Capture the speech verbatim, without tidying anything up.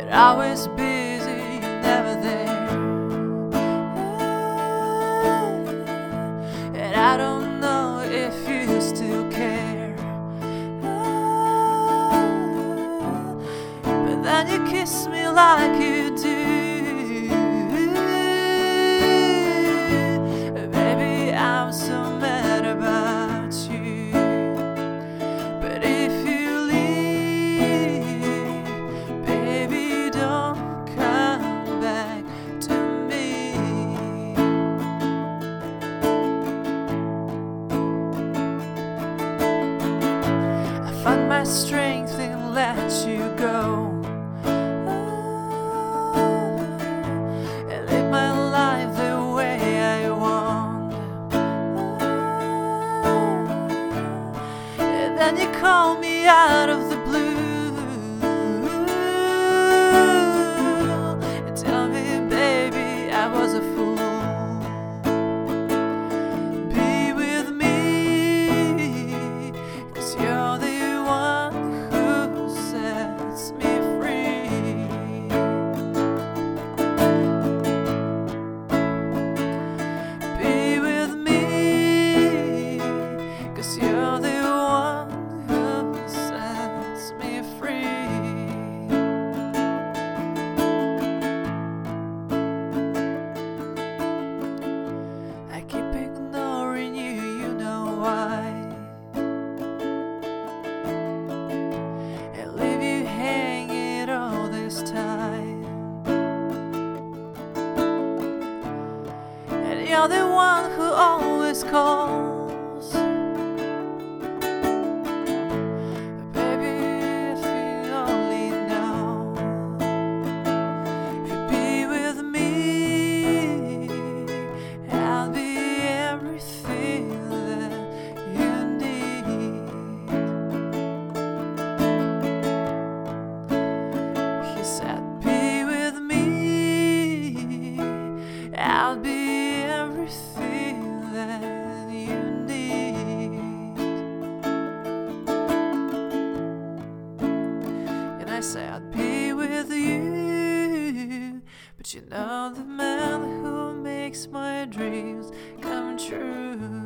always busy, never there. And I don't know if you still care. But then you kiss me like you do. Baby, I'm so mad about you. But if you leave, baby, don't come back to me. I find my strength and let you go. Then you call me out of the blue and tell me, baby, I was a fool. Be with me, 'cause you're the one who sets me free. Be with me, 'cause you're the you're the one who always calls. Baby, if you only know, you'd be with me, I'll be everything that you need. He said, be with me, I'll be everything that you need. And I say I'd be with you, but you know the man who makes my dreams come true.